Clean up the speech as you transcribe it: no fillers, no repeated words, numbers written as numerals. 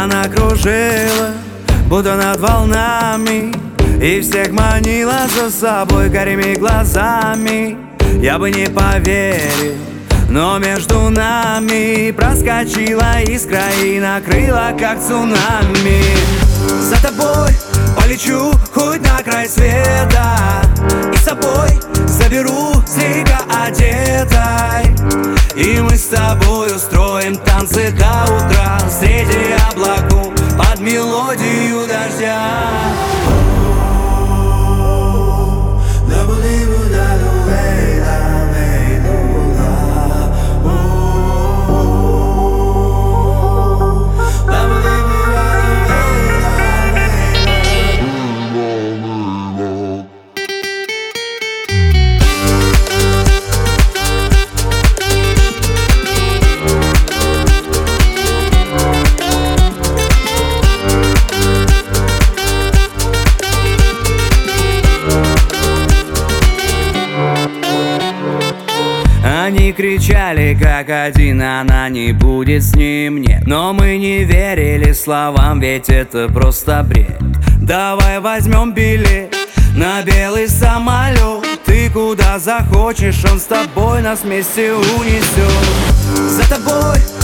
Она кружила, будто над волнами, и всех манила за собой карими глазами. Я бы не поверил, но между нами проскочила искра и накрыла, как цунами. За тобой полечу хоть на край света, и с собой заберу слегка одетой. И мы с тобой устроим танцы до утра среди облаков под мелодию дождя. Они кричали как один, она не будет с ним, нет. Но мы не верили словам, ведь это просто бред. Давай возьмем билет на белый самолет. Ты куда захочешь, он с тобой нас вместе унесет. За тобой